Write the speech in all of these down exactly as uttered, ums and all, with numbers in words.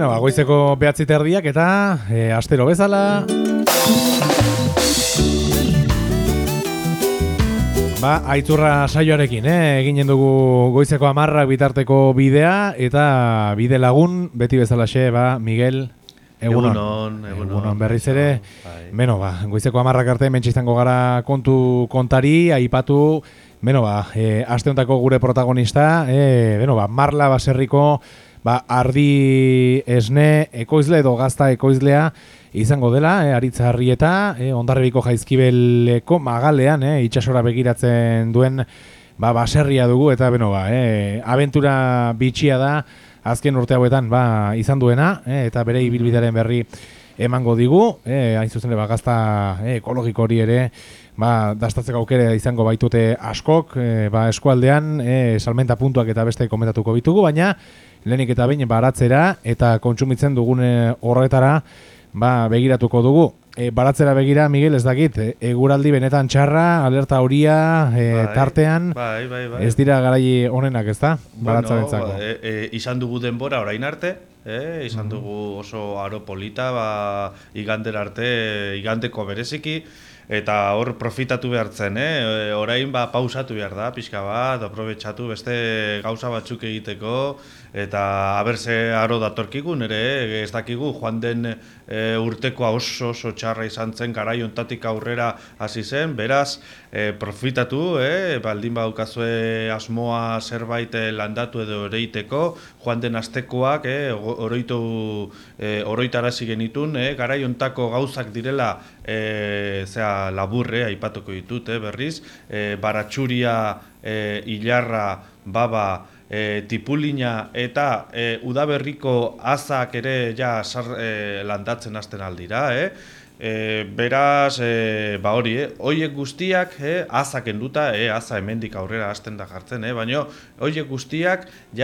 Bueno, ba, goizeko behatzi terdiak eta e, astero bezala. Ba, aitzurra saioarekin, eh? Eginen dugu goizeko hamarrak bitarteko bidea eta bide lagun, beti bezalaxe, ba, Miguel, egunon. Egunon, egunon. Egunon berriz ere. Bai. Beno, ba, goizeko hamarrak arte mentxe izango gara kontu kontari, aipatu, beno, ba, e, aste hontako gure protagonista, e, beno, ba, Marla baserriko, ba, ardi esne ekoizle edo gazta ekoizlea izango dela, e, Aritza Arrieta, e, Hondarribiko Jaizkibeleko magalean, e, itsasora begiratzen duen ba, baserria dugu, eta beno, ba, e, abentura bitxia da, azken urte hauetan ba, izan duena, e, eta bere ibilbidearen berri emango digu, e, hain zuzen ba, gazta e, ekologiko hori ere, ba, dastatzeko aukera izango baitute askok, e, ba, eskualdean, e, salmenta puntuak eta beste komentatuko bitugu, baina lehenik eta behin baratzera eta kontsumitzen dugune horretara ba, begiratuko dugu. E, baratzera begira, Miguel, ez dakit, e, eguraldi benetan txarra, alerta horia, e, bai, tartean, bai, bai, bai. ez dira garai honenak, ez da? Baratzarentzako. Bueno, e, e, izan dugu denbora orain arte, e, izan dugu oso aro polita, ba, igander arte, igandeko bereziki, eta hor profitatu behar zen, eh? Orain ba, pausatu behar da, pixka bat, aprobetxatu beste gauza batzuk egiteko, eta haberze aro datorkigun ere, ez dakigu, joan den e, urtekoa oso oso txarra izan zen, garai hontatik aurrera hasi zen, beraz, e, profitatu, eh? Baldin baukazue asmoa zerbait landatu edo ereiteko, joan den astekoak, eh? oroitu, e, oroitarazi genitun, eh? Garai hontako gauzak direla, e, zera, laburre, aipatuko ditut, eh, berriz, e, baratxuria, e, ilarra, baba, e, tipulina eta e, udaberriko azak ere ja sar, e, landatzen hasten aldira, eh? E, beraz, e, ba hori, eh? Oiek guztiak, eh? Azak enduta, eh? Aza hemendik aurrera hasten da jartzen, eh? Baina oiek guztiak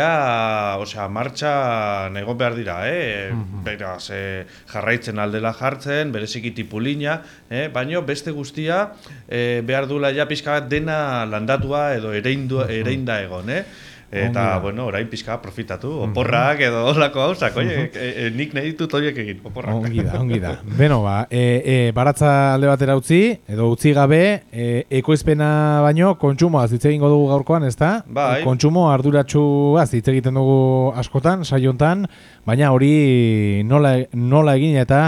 ja, osea, martxan egon behar dira, eh? Mm-hmm. Beraz, eh, jarraitzen aldela jartzen, bereziki tipulina, eh? Baina beste guztia eh, behar duela ja pixka bat dena landatua edo ereindu, ereinda egon, eh? Eta, bueno, orain pixka profitatu, oporrak edo olako hausak, oie, e, e, nik nahi ditut horiek egin, oporrak. Ongi da, ongi da. Beno, ba, e, e, baratza alde batera utzi, edo utzi gabe, e, ekoizpena baino, kontsumoaz hitz egingo dugu gaurkoan, ez da? Bai. Kontsumo arduratsuaz hitz egiten dugu askotan, saiontan, baina hori nola, nola egin eta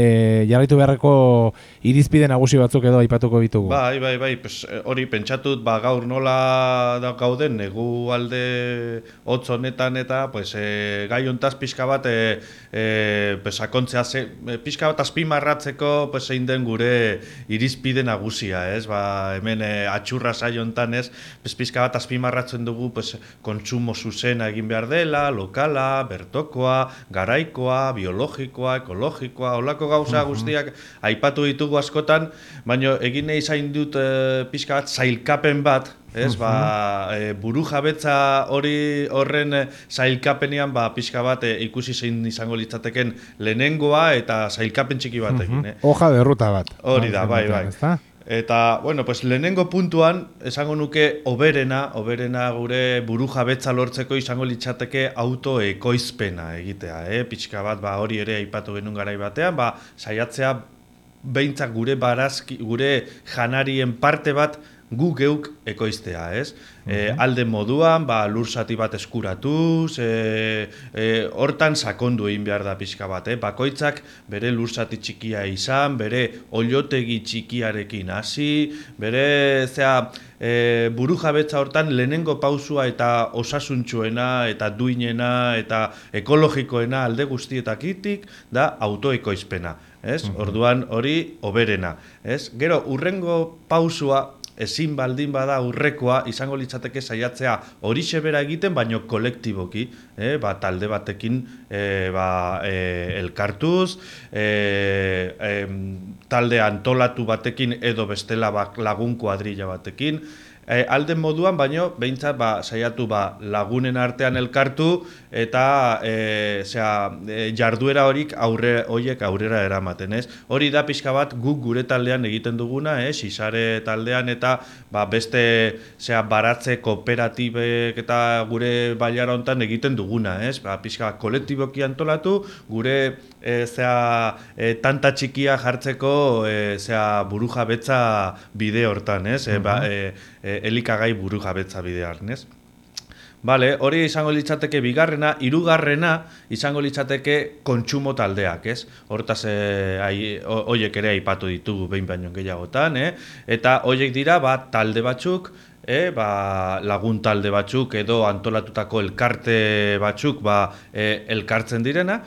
e, jarraitu beharreko irizpide nagusi batzuk edo aipatuko ditugu. Bai, bai, bai, pues, hori pentsatut, ba, gaur nola da gauden, negu alde hotz honetan eta pues, e, gai hontaz pixka bat e, e, pues, akontzea ze, pixka bat azpimarratzeko pues, zein den gure irizpide nagusia, ez? Ba, hemen e, atxurra saio hontan ez, pues, pixka bat azpimarratzen dugu pues, kontsumo zuzena egin behar dela, lokala, bertokoa, garaikoa, biologikoa, ekologikoa, holako gauza guztiak aipatu ditugu askotan, baina egin nahi zain dut e, pixka bat zailkapen bat, ez, ba, e, buru jabetza hori horren zailkapenean ba, pixka bat e, ikusi zein izango litzateken lehenengoa eta zailkapen txiki batekin. Eh? Hoja de ruta bat. Hori da, bai, bai. Eta, bueno, pues, lehenengo puntuan, esango nuke oberena, oberena gure buru jabetza lortzeko izango litzateke autoekoizpena egitea. Eh? Pixka bat ba, hori ere aipatu genuen garai batean, ba, saiatzea behintzak gure barazki, gure janarien parte bat gu geuk ekoiztea, ez? Mm-hmm. E, alde moduan, ba, lur zati bat eskuratuz, e, e, hortan sakondu egin behar da pixka bat, eh? Bakoitzak bere lur zati txikia izan, bere oilotegi txikiarekin hasi, bere, zera, e, buru jabetza hortan lehenengo pausua eta osasuntxuena, eta duinena, eta ekologikoena alde guztietakitik da autoekoizpena, ez? Mm-hmm. Orduan hori oberena, ez? Gero, urrengo pausua, ezin baldin bada urrekoa izango litzateke saiatzea horixe bera egiten, baino kolektiboki, eh, ba, talde batekin eh, ba, eh, elkartuz, eh, eh, talde antolatu batekin edo bestela ba, lagun kuadrilla batekin, e, alden moduan, baino behintzat ba, saiatu ba, lagunen artean elkartu eta e, zera, e, jarduera horik aurre, hoiek aurrera eramaten, ez? Hori da pixka bat guk gure taldean egiten duguna, ez? Sisare taldean eta ba, beste zera, baratze kooperatibek eta gure bailara hontan egiten duguna, ez? Ba, pixka kolektiboki antolatu, gure e, zera, e, tanta txikia jartzeko e, zera, burujabetza bide hortan, ez? E, ba, e, e, elikagai burujabetza bidean, ez? Vale, hori izango litzateke bigarrena, hirugarrena izango litzateke kontsumo taldeak, ez? Hortaz, eh, hoiek ere aipatu ditugu behin baino gehiagotan, eh? Eta hoiek dira, ba, talde batzuk, eh, ba, lagun talde batzuk edo antolatutako elkarte batzuk, ba, eh, elkartzen direna,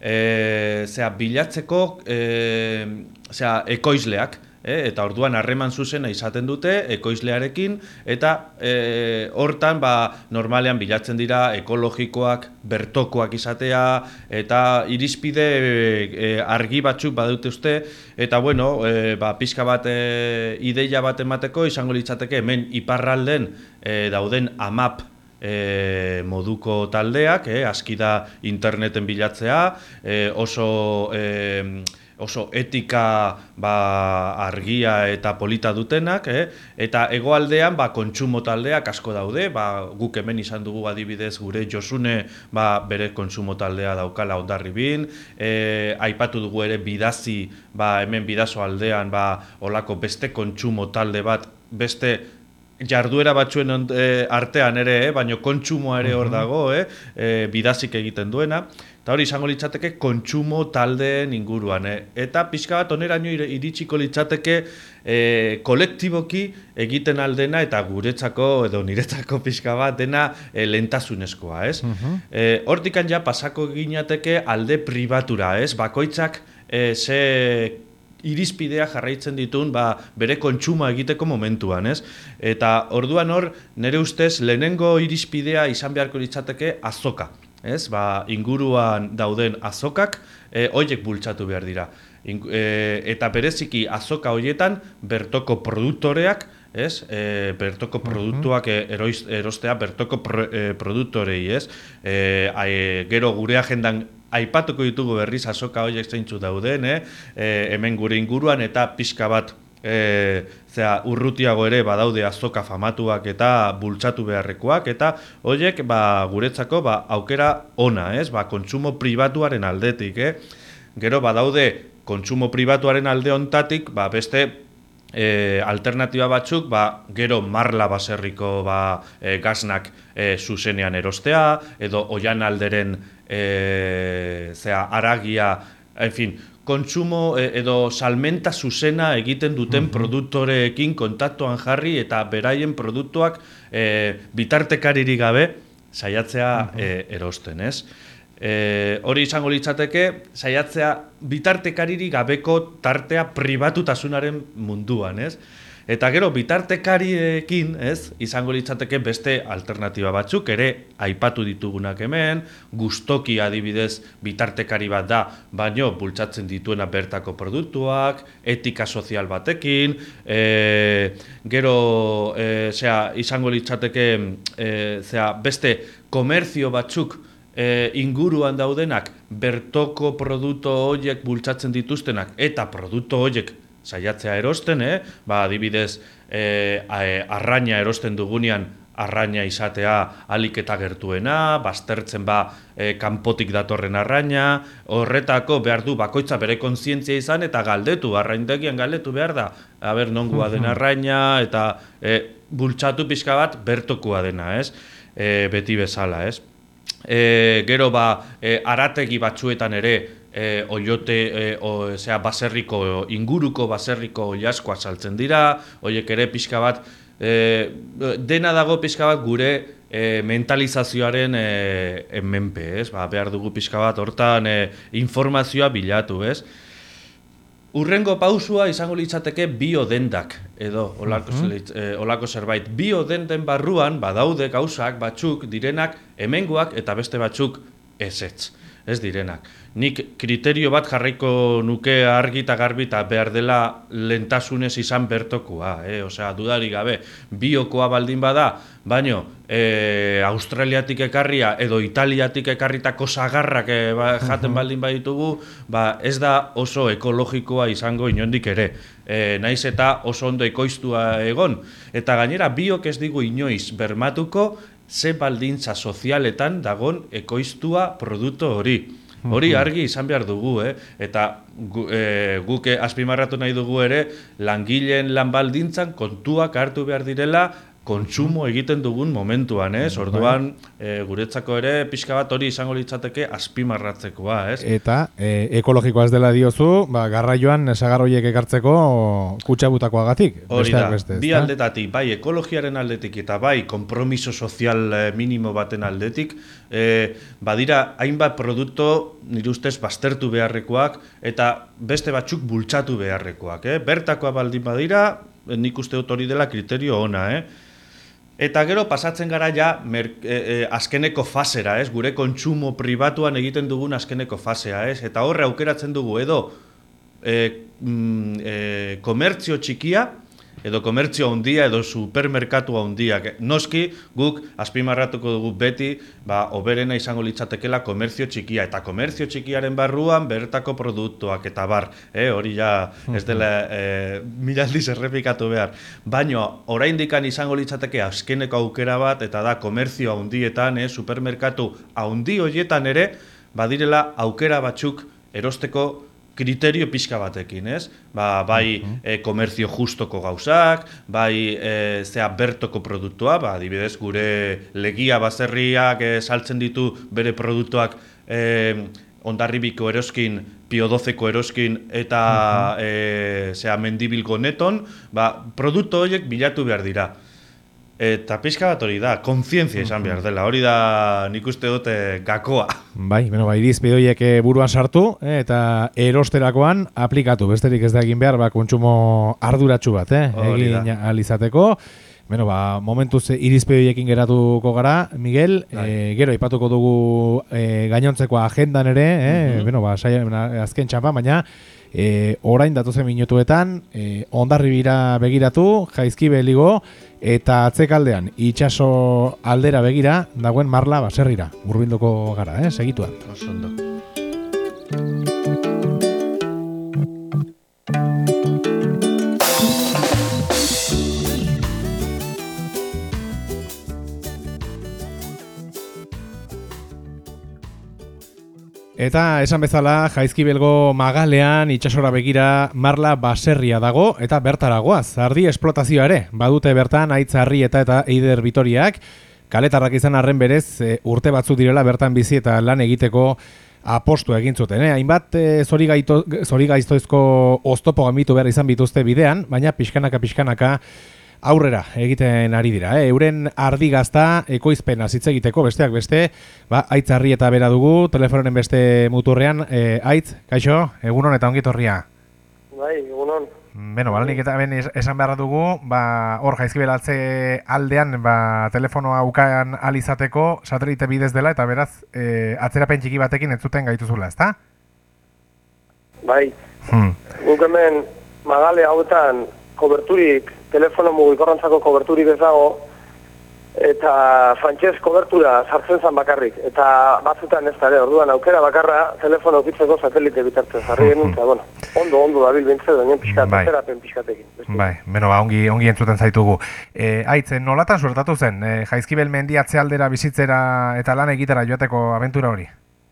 eh, zera, bilatzeko, eh, zera, ekoizleak, E, eta orduan harreman zuzena izaten dute ekoizlearekin eta e, hortan ba, normalean bilatzen dira ekologikoak, bertokoak izatea eta irizpide e, argi batzuk badute uste eta bueno, e, ba, pixka bat e, ideia bat emateko izango litzateke hemen iparralden e, dauden amap E, moduko taldeak, eh, aski da interneten bilatzea, e, oso... E, oso etika ba, argia eta polita dutenak, eh? Eta hegoaldean ba, kontsumo taldeak asko daude, ba, guk hemen izan dugu adibidez gure Josune ba, bere kontsumo taldea daukala Hondarribin, eh, aipatu dugu ere bidazi, ba, hemen bidazo aldean ba, olako beste kontsumo talde bat, beste jarduera batzuen e, artean ere, eh? Baina kontsumoa ere hor dago, eh? E, bidazik egiten duena. Eta hori izango litzateke kontsumo taldeen inguruan. Eh? Eta pixka bat oneraino iritsiko litzateke e, kolektiboki egiten aldena eta guretzako edo niretzako pixka bat dena e, lehentasunezkoa. Ez? Uh-huh. E, hortikan ja pasako ginateke alde pribatura. Ez? Bakoitzak e, ze... irizpidea jarraitzen ditun ba, bere kontsuma egiteko momentuan, ez? Eta orduan hor, nire ustez, lehenengo irizpidea izan beharko litzateke azoka, ez? Ba, inguruan dauden azokak, e, hoiek bultzatu behar dira. In, e, eta bereziki azoka hoietan bertoko produktoreak, ez? E, bertoko produktuak eroiz, erostea bertoko pro, e, produktorei, ez? E, e, gero gure agendan aipatuko ditugu berriz azoka horiek zeintzu dauden, eh? E, hemen gure inguruan eta pixka bat e, zera, urrutiago ere badaude azoka famatuak eta bultzatu beharrekoak eta horiek ba, guretzako ba, aukera ona, ez? Ba, kontsumo pribatuaren aldetik, eh? Gero badaude kontsumo pribatuaren alde hontatik ba, beste E, alternatiba batzuk, ba, gero marla baserriko ba, e, gaznak e, zuzenean erostea, edo oian alderen e, zera, aragia, en fin, kontsumo e, edo salmenta zuzena egiten duten uh-huh. produktoreekin kontaktuan jarri eta beraien produktuak e, bitartekaririk gabe saiatzea uh-huh. e, erosten, ez? E, hori izango litzateke, saiatzea bitartekaririk gabeko tartea pribatutasunaren munduan, ez? Eta gero bitartekariekin, ez, izango litzateke beste alternatiba batzuk, ere aipatu ditugunak hemen, gustoki adibidez bitartekari bat da, baino bultzatzen dituena bertako produktuak, etika sozial batekin, e, gero e, zera, izango litzateke e, zera, beste komerzio batzuk, E, inguruan daudenak bertoko produktu horiek bultzatzen dituztenak eta produktu horiek saiatzea erosten, eh? Ba, adibidez, e, arraina erosten dugunean arraina izatea alik eta gertuena, baztertzen ba e, kanpotik datorren arraina, horretako behar du bakoitza bere kontzientzia izan eta galdetu, arraintegian galdetu behar da, aber nongua den arraina eta e, bultzatu pixka bat bertokoa dena, ez? E, beti bezala, ez? E, gero ba, e, arategi batzuetan ere e, oiote, e, o, zera, baserriko, inguruko baserriko oilaskoa saltzen dira, horiek ere pixka bat, e, dena dago pixka bat gure e, mentalizazioaren e, menpe, ez? Ba, behar dugu pixka bat hortan e, informazioa bilatu, ez? Urrengo pausua izango litzateke biodendak, edo olako, uh-huh. eh, olako zerbait. Biodenden barruan badaude gauzak batzuk direnak hemengoak eta beste batzuk ezetz. ez direnak. Nik kriterio bat jarraiko nuke argi eta garbi eta behar dela lentasunez izan bertokoa, eh? Osea, dudari gabe, biokoa baldin bada, baino e, Australiatik ekarria edo Italiatik ekarritako sagarrak e, ba, jaten baldin baditugu, ba, ez da oso ekologikoa izango inondik ere. E, naiz eta oso ondo ekoiztua egon. Eta gainera, biok ez digu inoiz bermatuko ze baldintza sozialetan dagon ekoiztua produktu hori. Hori argi izan behar dugu, eh? Eta gu, e, guk azpimarratu nahi dugu ere, langileen lan baldintzan kontuak hartu behar direla, kontsumo egiten dugun momentuan, ez? Orduan, e, guretzako ere, pixka bat hori izango litzateke azpimarratzekoa, ez? Eta e, ekologikoa ez dela diozu, ba, garraioan sagarroiek ekartzeko kutsabutakoagatik. Hori da, beste, bi aldetatik, bai ekologiaren aldetik eta bai konpromiso sozial minimo baten aldetik, e, badira hainbat produktu nire ustez baztertu beharrekoak eta beste batzuk bultzatu beharrekoak, eh? Bertakoa baldin badira, nik uste dut hori dela kriterio ona, eh? Eta gero pasatzen gara ja mer, e, e, azkeneko fasera, ez? Gure kontsumo pribatuan egiten dugun azkeneko fasea, ez? Eta horre aukeratzen dugu edo e, mm, e, komertzio txikia, edo komertzio handia edo supermerkatu handiak. Noski guk azpimarratuko dugu beti, ba, oberena izango litzatekela komertzio txikia, eta komertzio txikiaren barruan bertako produktuak eta bar, eh? Hori ja ez dela eh, mila aldiz errepikatu behar. Baina oraindikan izango litzateke azkeneko aukera bat, eta da komertzio handietan, eh, supermerkatu handi horietan ere, badirela aukera batzuk erosteko kriterio pixka batekin, ez? Ba, bai uh-huh. e, komerzio justoko gauzak, bai e, zea bertoko produktua, ba, adibidez gure legia baserriak e, saltzen ditu bere produktuak e, Hondarribiko eroskin, Piodozeko eroskin eta uh-huh. e, zea Mendibilgo neton, ba, produktu horiek bilatu behar dira. Eta pixka bat hori da, kontzientzia izan behar dela, hori da nik uste dute gakoa. Bai, bueno, bai, irizpide horiek buruan sartu eta erosterakoan aplikatu, besterik ez da egin behar, ba, kontsumo arduratsu bat, eh? Egin alizateko. Bueno, ba, momentuz irizpide horiekin geratuko gara, Miguel, e, gero aipatuko dugu e, gainontzeko agendan ere, eh? Uh-huh. Bueno, ba, saia, azken txampa, baina E, orain datozen minutuetan e, Hondarribira begiratu, Jaizkibeligo eta atzekaldean itsaso aldera begira dagoen Marla baserrira hurbilduko gara, eh, segituan. Oso ondo. Eta esan bezala, Jaizkibelgo magalean itsasora begira Marla baserria dago eta bertaragoaz. Ardi esplotazioa ere, badute bertan Aitz Arrieta eta Eider Bitoriak, kaletarrak izan arren berez e, urte batzuk direla bertan bizi eta lan egiteko apostu egin zuten. Eh? Hainbat e, zorigaiztoizko oztopo gamitu behar izan bituzte bidean, baina pixkanaka pixkanaka aurrera egiten ari dira. Eh? Euren ardi gazta ekoizpena hitz egiteko besteak beste, ba, Aitz Arrieta bera dugu, telefonoren beste muturrean. E, Aitz, kaixo, egunon eta ongitorria. Bai, egunon. Beno, balanik eta ben esan beharra dugu, ba, hor Jaizkibelatze aldean ba, telefonoa ukan alizateko satelite bidez dela, eta beraz, e, atzerapen txiki batekin ez zuten gaituzula, ezta? Bai, hmm. guk hemen magale hauetan koberturik, telefono mugikorrantzako koberturik ez dago, eta frantxez kobertura sartzen zan bakarrik, eta batzutan ez da ere, orduan aukera bakarra telefono ukitzeko satelite bitartzen jarri genuen, eta bueno, ondo, ondo dabil bintze duen pixkat, bai. Zerapen pixkatekin. Bai, beno, ba, ongi, ongi entzuten zaitugu. E, Aitz, nolatan suertatu zen, e, Jaizkibel mendiatze aldera bizitzera eta lan egitera joateko abentura hori?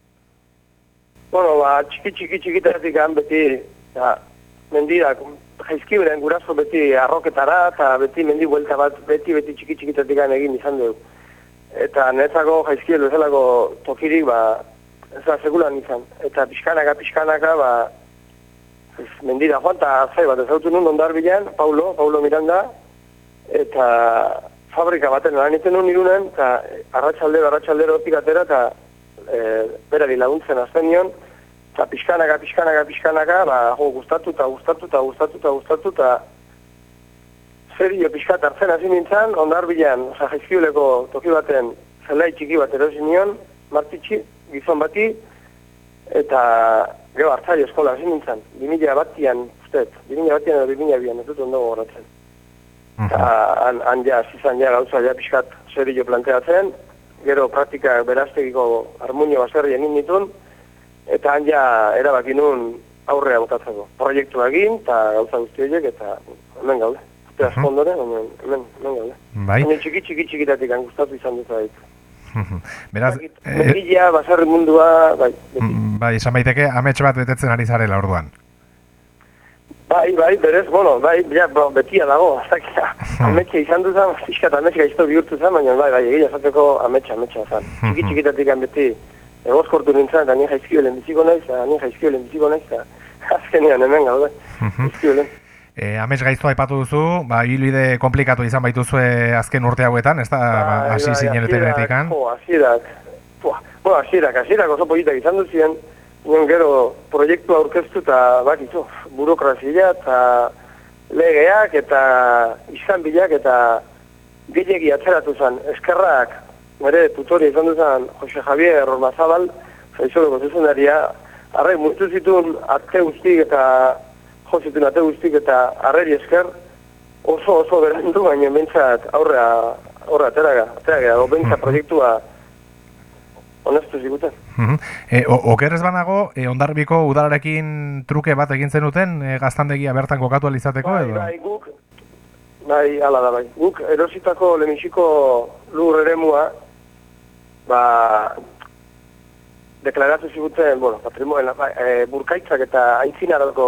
Bueno, ba, txiki, txiki, txikitatik han beti, ja, mendiak, Jaizkibelen guraso beti arroketara eta beti mendi buelta bat beti beti txiki txikitatik egin izan dugu. Eta netzako Jaizkibel bezalako tokirik ba ez da sekulan izan. Eta pixkanaka pixkanaka ba mendira joan eta zai bat ezautu nun Hondarbilan, Paulo, Paulo Miranda, eta fabrika baten lan egiten nun Irunen, eta arratsaldero arratsaldero hortik atera eta e, berari laguntzen azten nion. Eta pixkanaka, pixkanaka, pixkanaka, ba, jo, gustatu eta gustatu eta gustatu eta gustatu eta zerio pixkat hartzen hasi nintzen, Hondarbilan, oza, Jaizkibeleko toki baten zelai txiki bat erosi nion, martitxi, gizon bati, eta gero Artzaio eskola hasi nintzen, bi mila batian, uste, bi mila batian edo bi mila bian, ez dut ondo gogoratzen. Eta han, han ja, zizan ja gauza ja pixkat serio planteatzen, gero praktika beraztegiko harmonio baserri egin nituen, eta han ja erabaki nuen aurrea botatzeko. Proiektu egin, eta gauza guzti horiek, eta hemen gaude. Eta asko ondore, hemen, hemen, hemen gaude. Bai. Hemen txiki txiki txikitatik gustatu izan dut zait. Beraz, Megila, eh, baserri mundua, bai. Beti. Bai, esan baiteke, amets bat betetzen ari zarela orduan. Bai, bai, berez, bueno, bai, ja, betia dago, azakia. Ametxe izan duzan, fiskat ametxe gaizto bihurtu zen, baina bai, bai, egia esateko ametxe, ametxe zan. Txiki txikitatik beti egoskortu nintzen, eta nien jaizkibelen biziko naiz, eta nien jaizkibelen biziko naiz, eta azkenean hemen gaude, jaizkibelen. E, amets gaizto aipatu duzu, ba, hilbide komplikatu izan baituzue azken urte hauetan, ez da, hasi zineretenetik-an? Jo, hasierak, bueno, hasierak, hasierak oso politak izan duzien, nion gero proiektua aurkeztu eta bakizu, burokrazia eta legeak eta izan bilak eta gehiagi atzeratu zen. Eskerrak, nire tutoria izan duzan Jose Javier Ormazabal, zaizoleko zuzendaria, arrai murtu zituen arte guztik eta jo zituen arte guztik eta arreri esker oso oso berandu, baina bentsat aurrea, aurrea ateraga, ateraga, bentsa proiektua honestu ziguten. Uh-huh. E, oker ez banago, e, Hondarribiko udalarekin truke bat egin zenuten e, gaztandegia bertan kokatu alizateko bai, edo? Bai, guk, bai, ala da bai. Guk erositako lehenbiziko lur eremua, ba, deklaratu ziguten, bueno, patrimonio, e, burkaitzak eta aintzinarako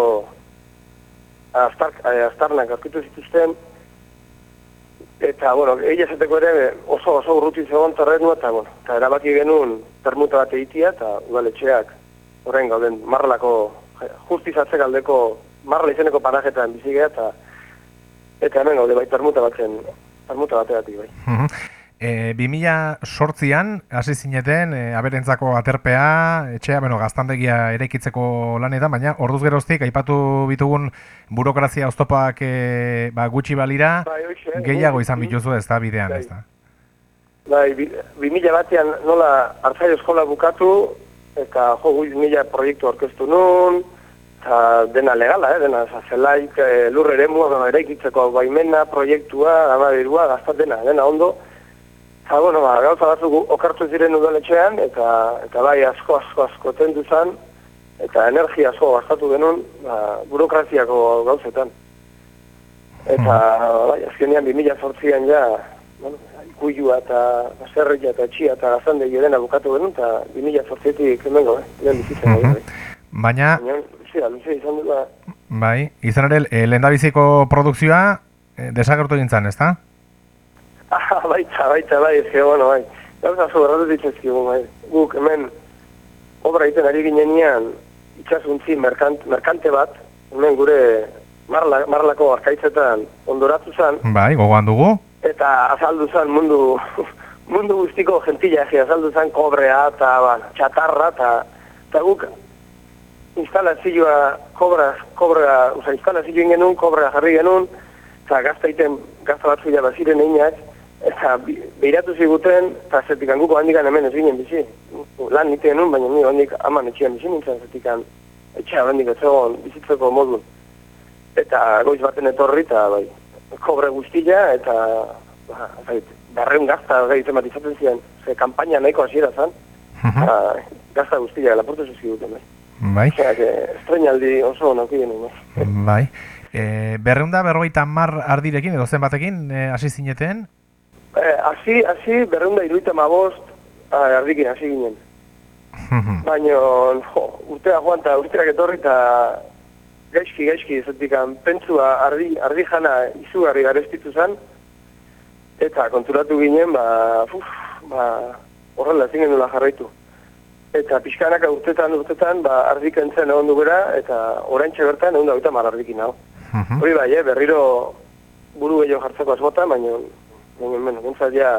aztarnak aurkitu zituzten, eta, bueno, egia esateko ere oso oso urruti zegoen terrenua, eta, bueno, eta erabaki genuen permuta bat egitea, eta udaletxeak horrein gauden marralako, justizatze galdeko marrala izeneko parajetan bizigea, eta eta hemen gaude bai permuta batzen, permuta bategatik bai. Uh-huh. E, bi mila sortzian, hasi zineten, e, aberentzako aterpea, etxea, bueno, gaztandegia eraikitzeko lanetan, baina orduz geroztik, aipatu bitugun burokrazia oztopak e, ba, gutxi balira, bai, oixe, gehiago izan bituzu ez da bidean, bai. ez da? Bai, bi mila batean nola Artzaio eskola bukatu, eta jo, bi mila proiektu orkestu nun, eta dena legala, eh, dena zelaik e, lur eremua, eraikitzeko baimena, proiektua, ganadirua, gaztat dena, dena ondo. Eta, bueno, ba, gauza batzuk okartu ziren udaletxean, eta, eta bai asko, asko, asko tendu zan, eta energia asko gastatu genuen, ba, burokraziako gauzetan. Eta, bai, azkenean bi mila zortzian ja, bueno, ikuilua eta baserria eta etxia eta gaztandegi dena bukatu genuen, eta bi mila zortzietik hemengo, eh, lehen bizitzen uh-huh. bai. Baina, Baina, luzea, luzea izan dut, ba. Bai, izan ere, e, lehendabiziko produkzioa e, desagertu gintzen, ez da? Ah, baita, baita, bai, ez que, bueno, bai. Gauza zu, erratu ditzezkigu, bai. Guk, hemen, obra egiten ari ginenean, itxasuntzi merkant, merkante bat, hemen gure marla, marlako arkaitzetan ondoratu zen. Bai, gogoan dugu. Eta azaldu zen mundu, mundu guztiko gentillaje, azaldu zen kobrea eta ba, txatarra, eta guk instalazioa, kobra, kobra, oza, instalazioa genuen, kobra jarri genuen, eta gazta iten, gazta batzu jaba ziren einak, eta behiratu ziguten, eta zertikan guko handikan hemen ez ginen bizi. Lan nite genuen, baina nire handik aman etxean bizi nintzen, zertikan etxea handik ez zegoen bizitzeko modun. Eta goiz baten etorri, eta bai, kobre guztia, eta ba, barreun gazta gaitzen bat izaten ziren, ze kampaina nahiko hasiera zen, eta gazta guztia, lapurtu zizkiduten, bai. Bai. Osea, que estrenaldi oso nauki genuen, bai. Bai. E, berreunda berrogeita mar ardirekin, edo zen batekin, hasi e, zineten? Eh, hasi, hasi, berreunda iruita mabost ardikin hasi ginen. Baina, jo, urtea joan eta urteak etorri eta gaizki, gaizki, zetikan, pentsua ardi, ardi jana izugarri garestitu zen, eta konturatu ginen, ba, uf, ba, horrela ezin genula jarraitu. Eta pixkanaka urtetan, urtetan, ba, ardik entzen egon du bera, eta oraintxe bertan egun da oita mar ardikin hau. Hori bai, eh, berriro buru gehiago jartzeko asmotan, baina, baina, baina, bentsat ja,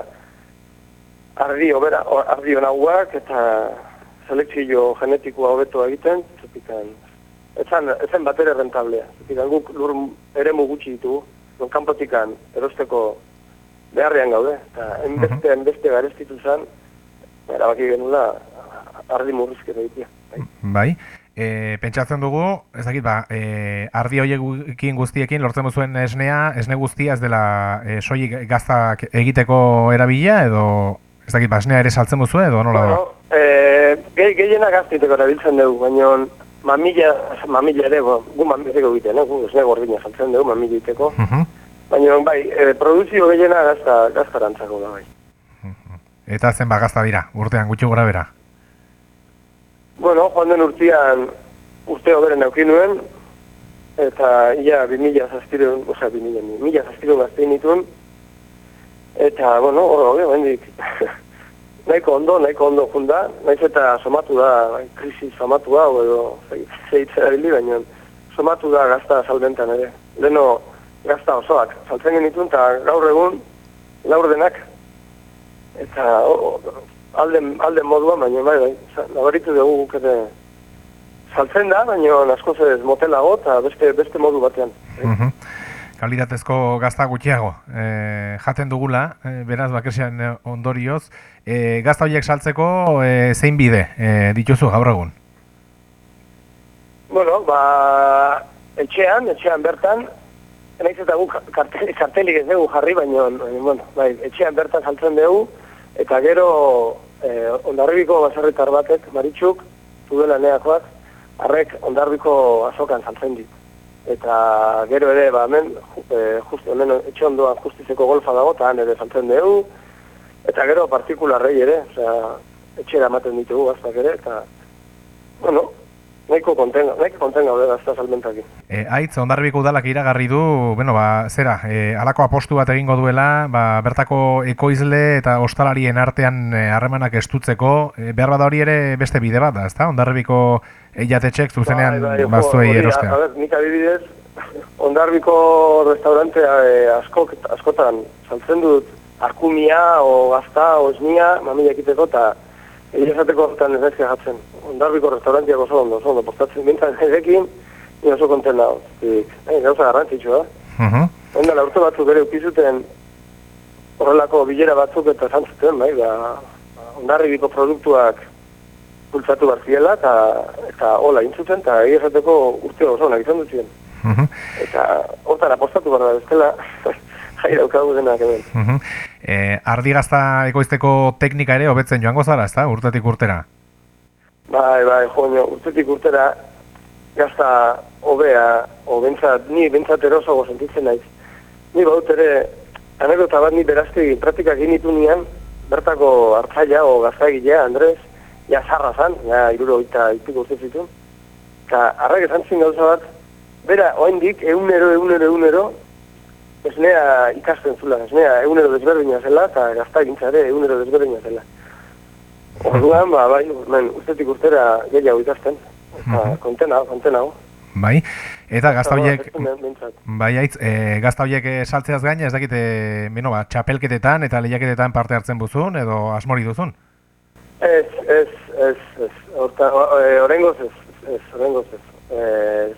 ardi obera, ardi onaguak, eta selekzio genetikoa hobeto egiten, zetikan, etzan, etzen bat ere rentablea. Zetikan guk lur eremu gutxi ditugu, non kanpotikan erosteko beharrean gaude, eta enbeste, enbeste garestitu zen, erabaki genula, ardi murrizketa egitea. Bai. Bai. E, pentsatzen dugu, ez dakit, ba, e, ardi horiekin guztiekin lortzen duzuen esnea, esne guztia ez dela e, soilik gaztak egiteko erabilia, edo ez dakit, ba, esnea ere saltzen duzu edo nola da? Bueno, e, ge, gehiena gaztiteko erabiltzen dugu, baina mamila, mamila ere, bo, gu mamileko egiten, eh? Gu esne gordina saltzen dugu mamila egiteko, uh -huh. baina bai, e, produzio gehiena gazta, gaztarantzako da bai. Uh -huh. Eta zen ba gazta dira, urtean gutxi gora bera? Bueno, joan den urtean urte hoberen auki nuen, eta ia bi mila zazpireun, oza, bi mila, bi mila zazpireun gaztein nituen, eta, bueno, hori hori, bendik, nahiko ondo, nahiko ondo junda, naiz eta somatu da, krisis somatu da, edo zeitzera bili, baina somatu da gazta salbentan ere. Leno gazta osoak, saltzen genituen, eta gaur egun, gaur denak, eta o, alden, alden moduan, baina bai, bai, nabaritu dugu guk ere saltzen da, baina askoz ez motelago eta beste, beste modu batean. Uh -huh. Kalitatezko gazta gutxiago e, jaten dugula, e, beraz bakresian ondorioz. E, gazta horiek saltzeko e, zein bide e, dituzu gaur egun? Bueno, ba, etxean, etxean bertan, naiz eta gu kartel, kartelik ez dugu jarri, baina bueno, bai, etxean bertan saltzen dugu, eta gero eh, Hondarribiko baserritar batek, Maritxuk, tudela neakoak, harrek Hondarribiko azokan saltzen dit. Eta gero ere, ba, hemen, e, just, hemen etxe ondoan justizeko golfa dago, eta han ere saltzen dugu, eta gero partikularrei ere, osea, etxera ematen ditugu gaztak ere, eta, bueno, nahiko kontenga, nahiko kontenga hori gazta salmentakin. E, Aitz, Hondarribiko udalak iragarri du, bueno, ba, zera, e, halako apostu bat egingo duela, ba, bertako ekoizle eta ostalarien artean harremanak e, estutzeko, e, behar bada hori ere beste bide bat da, ezta? Hondarribiko eiatetxek zuzenean bai, bai, bazuei erostea. A, a ber, nik adibidez, Hondarribiko restaurante e, askok, askotan saltzen dut arkumia, o gazta, o esnia, mamila ekiteko, eta egizateko horretan ez naizkia jatzen. Hondarribiko restaurantiak oso ondo, oso ondo, postatzen bintzen ezekin, ni oso konten dago. E, gauza garrantzitsua da. Uh-huh. Ondala urte batzuk ere ukizuten horrelako bilera batzuk eta zantzuten, bai, ba, Hondarribiko produktuak bultzatu barziela, eta, eta hola intzuten, eta egizateko urte oso onak izan dut ziren. Uh-huh. Eta hortara postatu gara, ez dela, jai daukagu denak hemen. Uh-huh. E, ardi gazta ekoizteko teknika ere hobetzen joango zara, ezta? Urtetik urtera? Bai, bai, jo, urtetik urtera gazta hobea, o bentsat, ni bentsat erosoago sentitzen naiz. Ni baut ere, anekdota bat ni berazte praktikak initu nian, bertako hartzaia o gaztaegilea, Andres, ja zarra zan, ja iruro eta ipiko urte zituen. Eta harrak esan zin gauza bat, bera, oaindik, egunero, egunero, egunero, esnea ikasten zula, esnea egunero desberdina zela, eta gazta egintzare egunero desberdina zela. Orduan, ba, bai, men, ustetik urtera gehiago ikasten, eta kontena, kontena. Bai, eta gazta horiek, bai, aitz, e, gazta horiek saltzeaz gaina, ez dakite, beno, ba, txapelketetan eta lehiaketetan parte hartzen buzun, edo asmori duzun? Ez, ez, ez, ez, horta, orengoz ez, ez, orengoz ez, ez.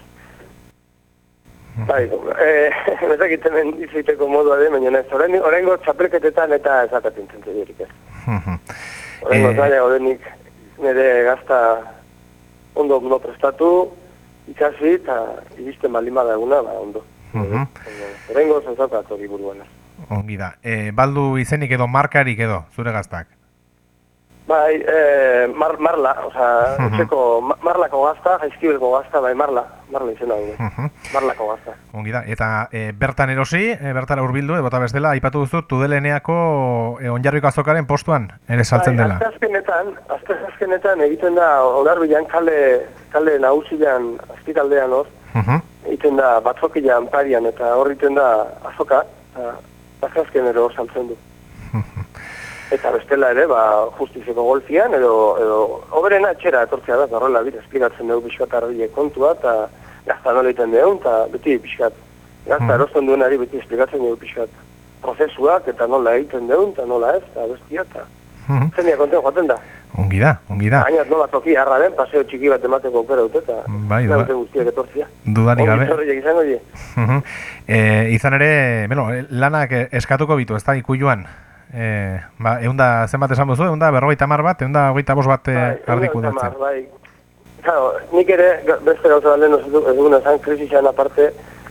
Bai, ez dakit hemen iziteko modua de, baina ez, orengoz txapelketetan eta ezakatintzen zebirik ez. Orengoz gaina orenik nire gazta ondo ondo prestatu, ikasi eta iristen balima da eguna, ba, ondo. Orengoz ez dakat hori buruan ez. Ongi da, baldu izenik edo markarik edo, zure gaztak? Bai, eh, mar, marla, oza, uh -huh. etxeko marlako gazta, jaizkibelko gazta, bai, marla, marla izena dugu, uh -huh. marlako gazta. Ongi da, eta e, bertan erosi, e, bertara urbildu, ebota bestela, aipatu duzu, Tudeleneako e, Hondarribiko azokaren postuan, ere saltzen dela. Bai, azkenetan, azkenetan egiten da, Hondarribian kale, kale nagusian, azpikaldean hor, uh -huh. egiten da batzokian parian, eta hor egiten da azoka, eta azkenero hor saltzen du. Eta bestela ere, ba, justizeko golfian, edo, edo, oberena etxera etortzea da, horrela bit, esplikatzen dugu pixkat ardiek kontua, eta gazta nola egiten dugu, eta beti pixkat, gazta erosten duenari beti esplikatzen dugu pixkat prozesuak, eta nola egiten dugu, eta nola ez, eta bestia, eta zenia konten joaten da. Ongi da, ongi da. Gainat nola toki harra den, paseo txiki bat emateko aukera dute, eta bai, da duten guztiak etortzea. Dudarik gabe. Ongi zorriak izango die. e, izan ere, bueno, lanak eskatuko bitu, ez da, ikuiluan? E, ba, eunda, zenbat esan duzu, eunda berrogeita hamar bat, eunda hogeita bost bat ardi kudeatzen. Bai, claro, nik ere, beste gauza bat lehen ez duguna esan, krisisean aparte,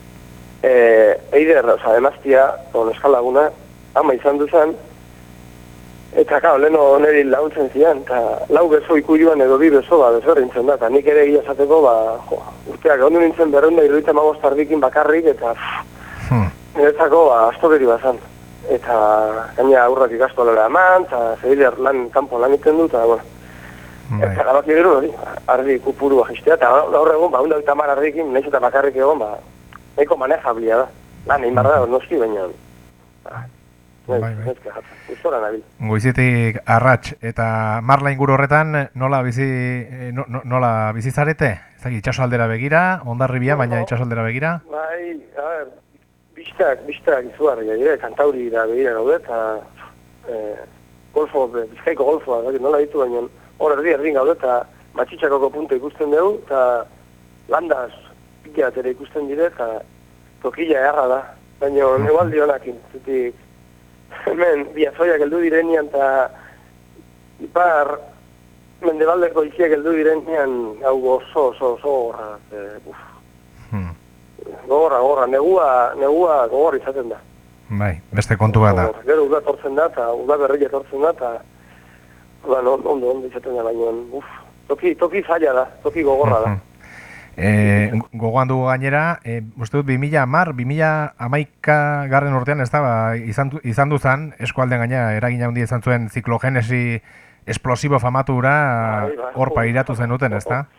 eh, eider, oza, emaztia, on eskalaguna, ama izan duzan, eta, claro, lehen oneri launtzen zian, eta lau beso ikuioan edo bi beso, ba, desberdintzen da, eta nik ere egia esateko, ba, jo, urteak, ondu nintzen berreunda iruditzen magoz tardikin bakarrik, eta, hmm. niretzako, ba, astokeri bazan. Eta gaina aurrak ikastolara eman, eta zeiler lan, kanpo lan iten du, eta, bueno, eta gabak gero hori, ardi kupuru bajistea, eta gaur egun, ba, hunda eta mar ardikin, nahiz eta bakarrik egon, ba, nahiko manejablia da. Lan, egin barra da, noski, baina, ba, nahiz que jatzen, gustora nabil. Goizetik arrats eta marla inguru horretan, nola bizi, no, no, nola bizi zarete? Ez dakit, itxasaldera begira, Hondarribia, baina itxasaldera begira? Bai, a ber, Bistak, bistak izugarria dire, kantauri da begira gaude, eta eh, golfo, bizkaiko golfoa, nola ditu, baina hor erdi erdin gaude, eta matxitxakoko punta ikusten dugu, eta landaz pila ere ikusten dire, eta tokila erra da. Baina negualdi honakin, zutik, hemen biazoiak heldu direnian, eta ipar mendebaldeko iziak heldu direnian, hau oso, oso, oso gorra, e, uff. Hmm. Gogorra, gogorra, negua, negua gogor izaten da. Bai, beste kontu bat da. Gero uda tortzen da, eta uda berria tortzen da, eta bueno, ondo, ondo izaten da, baina, uff, toki, toki zaila da, toki gogorra da. E, gogoan dugu gainera, e, uste dut, bi mila hamar, bi mila hamaika garren urtean, ez da, ba, izan, izan duzan, eskualden gainera, eragina handia izan zuen ziklogenesi esplosibo famatura, hor bai, pairatu zenuten, ez da?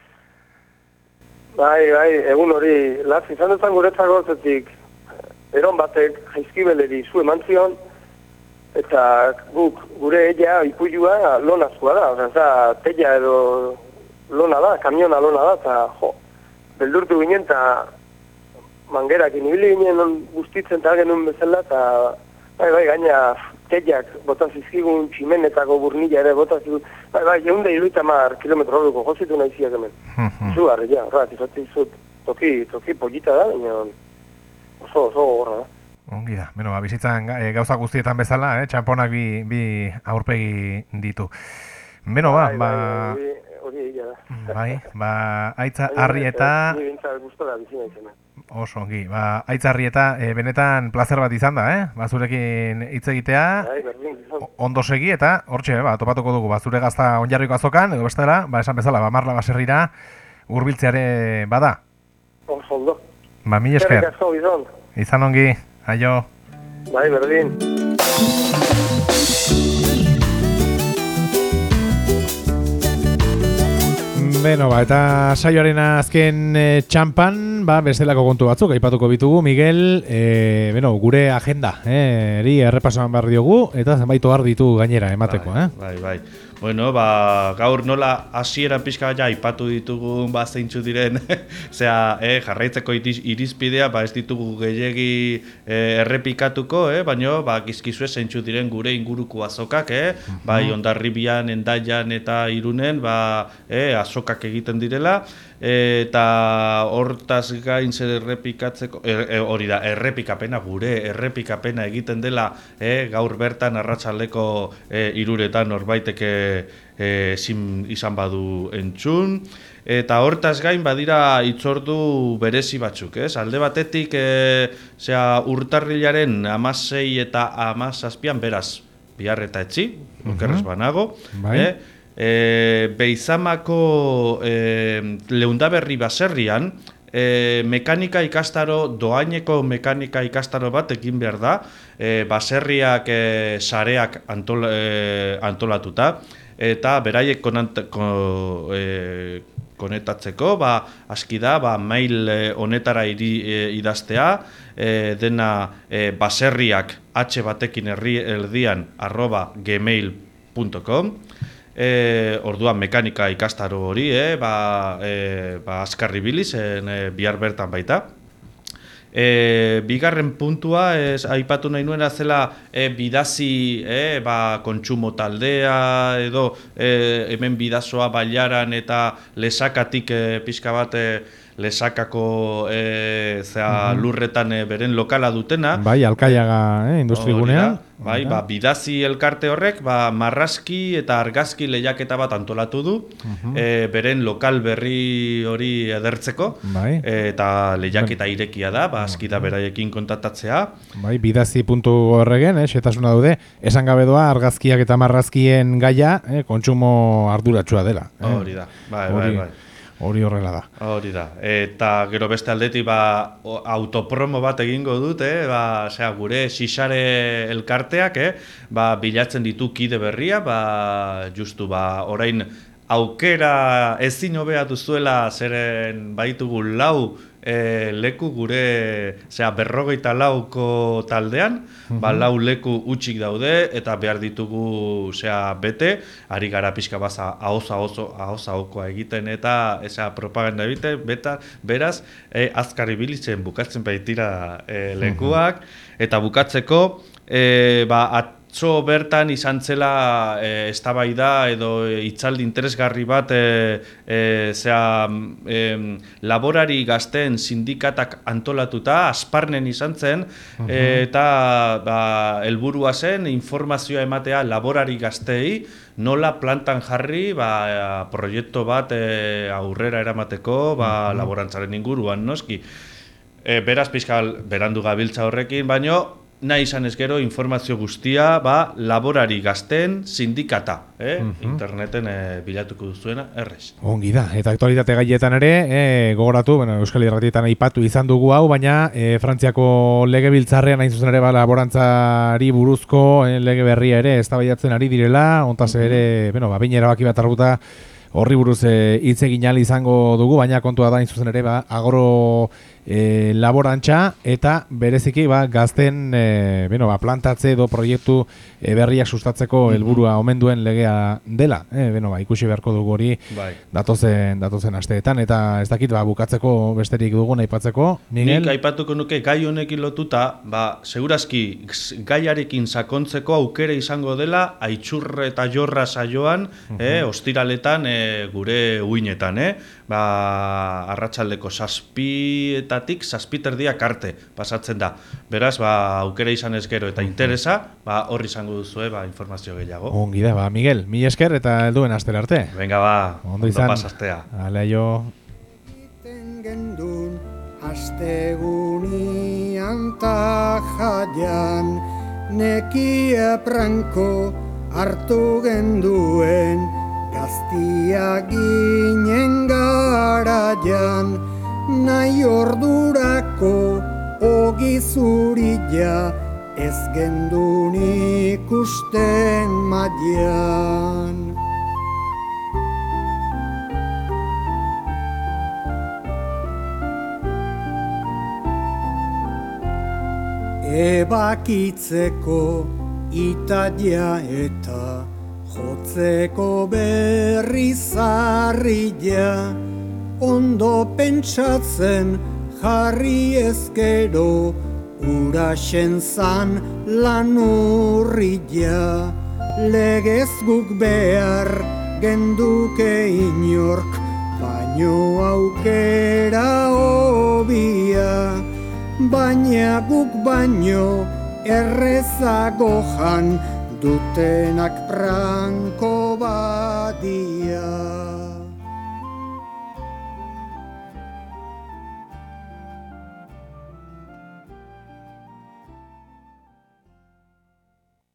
Bai, bai, egun hori, latz, izan duzan guretzako zetik, eron batek jaizkibeleri zu eman zion, eta guk gure ella ikuilua lonazkoa da, oza, za, teia edo lona da, kamiona lona da, eta jo, beldurtu ginen, eta mangerak inibili ginen guztitzen eta genuen bezala, eta bai, bai, gaina teiak bota zizkigun, tximenetako burnila ere bota zizkigun, bai, bai, egun da iruita mar kilometro horreko jozitu nahi ziak hemen. Zugar, ja, horret, izatik zut, toki, toki polita da, baina oso, oso gorra da. Ongi da, beno, ba, bizitzan e, gauza guztietan bezala, eh, txamponak bi, bi aurpegi ditu. Beno, ba, bai, ba... Bai, hori egia da. Bai, ba, Aitza Arrieta... Ni bintzat guztora bizina izan. Oso ongi, ba, Aitza Arrieta, e, benetan plazer bat izan da, eh? Ba, zurekin hitz egitea, bai, berdin, ondo segi, eta hortxe, ba, topatuko dugu, ba, zure gazta onjarriko azokan, edo bestela, ba, esan bezala, ba, marla baserrira hurbiltzeare bada. Oso ondo. Ba, mil esker. Eskerrik asko, Bizon. Izan ongi, aio. Bai, berdin. Beno, ba, eta saioaren azken e, txampan, ba, bestelako kontu batzuk, aipatuko bitugu, Miguel, e, beno, gure agenda, e, eri errepasoan behar diogu, eta zenbait ohar ditu gainera emateko, bai, eh? Bai, bai. Bueno, ba, gaur nola hasieran pixka ja aipatu ditugun ba zeintzu diren, osea, eh, jarraitzeko irizpidea, ba ez ditugu gehiegi eh, errepikatuko, eh, baino ba gizkizue zeintzu diren gure inguruko azokak, eh, uh-huh. Bai Hondarribian, Hendaian eta Irunen, ba, eh, azokak egiten direla. Eta hortaz gain zer errepikatzeko er, hori da, errepikapena, gure errepikapena egiten dela eh, gaur bertan arratsaldeko eh, iruretan norbaiteke eh, zin izan badu entzun. Eta hortaz gain badira hitzordu berezi batzuk, ez? Alde batetik eh, zera, urtarrilaren hamasei eta hamazazpian beraz bihar eta etzi, okerrez banago, bai. eh? E, Beizamako e, Leundaberri baserrian e, mekanika ikastaro, doaineko mekanika ikastaro bat egin behar da, e, baserriak e, sareak antola, e, antolatuta, eta beraiek konant, ko, e, konetatzeko, ba, aski da, ba, mail honetara iri, e, idaztea, e, dena e, baserriak h batekin erri, erdian arroba gmail punto com. E, orduan mekanika ikastaro hori, eh, ba, e, ba azkarri biliz, e, bihar bertan baita. E, bigarren puntua, ez, aipatu nahi nuena zela e, bidazi, e, ba, kontsumo taldea, edo e, hemen bidazoa bailaran eta lesakatik e, pixka bat e, Lesakako e, zea, mm-hmm. lurretan e, beren lokala dutena. Bai, Alkaiaga eh, industrigunean. Bai, ba, Bidazi elkarte horrek ba, marrazki eta argazki lehiaketa bat antolatu du, uh-huh. e, beren lokal berri hori edertzeko, bai. e, eta lehiaketa irekia da, ba, aski da beraiekin kontaktatzea. Bai, Bidazi puntu horregen, eh, xetasuna daude, esan gabe doa argazkiak eta marrazkien gaia eh, kontsumo arduratsua dela. Eh. Hori da, bai, bai, bai. Hori horrela da. Hori da. Eta gero beste aldetik ba, autopromo bat egingo dut, eh? ba, osea, gure Xixare elkarteak eh? ba, bilatzen ditu kide berria, ba, justu ba, orain aukera ezin hobea duzuela zeren baitugu lau e, leku gure osea, berrogeita lauko taldean, mm-hmm. ba, lau leku utxik daude eta behar ditugu osea, bete, ari gara pixka baza ahoza ahokoa egiten eta osea, propaganda egiten, beta, beraz, e, azkar ibilitzen bukatzen baitira e, lekuak, mm-hmm. eta bukatzeko, e, ba, at, Atzo bertan izan zela e, eztabaida edo hitzaldi interesgarri bat e, e, zera, e, laborari gazteen sindikatak antolatuta, Asparnen izan zen, uh-huh. e, eta ba, helburua zen informazioa ematea laborari gazteei, nola plantan jarri ba, proiektu bat e, aurrera eramateko ba, uh-huh. laborantzaren inguruan, noski. E, beraz, pixkal, berandu gabiltza horrekin, baino, nahi izan ez gero informazio guztia ba, laborari gazten sindikata, eh? uh-huh. interneten e, bilatuko duzuena errez. Ongi da, eta aktualitate gaietan ere, e, gogoratu, bueno, Euskal Irratietan aipatu izan dugu hau, baina e, Frantziako legebiltzarrean hain zuzen ere ba, laborantzari buruzko e, lege berria ere eztabaidatzen ari direla, ontaz uh-huh. ere, bueno, ba, bain erabaki bat arguta horri buruz hitz e, egin ahal izango dugu, baina kontua da hain zuzen ere ba, agro E, laborantza eta bereziki ba, gazten e, beno, ba, plantatze edo proiektu e, berriak sustatzeko helburua omen duen legea dela. E, beno, ba, ikusi beharko dugu hori bai. datozen, datozen asteetan eta ez dakit ba, bukatzeko besterik dugun aipatzeko. Miguel? Nik aipatuko nuke gai honekin lotuta, ba, segurazki gaiarekin sakontzeko aukera izango dela Aitzur eta Jorra saioan, uh-huh. e, ostiraletan e, gure uinetan, eh? ba, arratsaldeko zazpi eta zazpiterdiak arte pasatzen da. Beraz, ba, aukera izan ez gero eta interesa, ba, horri izango duzue ba, informazio gehiago. Ongi da, ba, Miguel, mila esker eta helduen astera arte. Venga, ba, ondo izan. Pasastea. Ale, jo. Gendun, astegunian ta jaian, nekia pranko hartu genduen, gaztia ginen garaian, nahi ordurako ogi zurila ez gendun ikusten maian. Ebakitzeko italia eta jotzeko berri zarrila, ondo pentsatzen jarri ezkero, uraxen zan lan urrila. Legez guk behar genduke inork, baino aukera hobia. Baina guk baino errezago jan, dutenak pranko badia.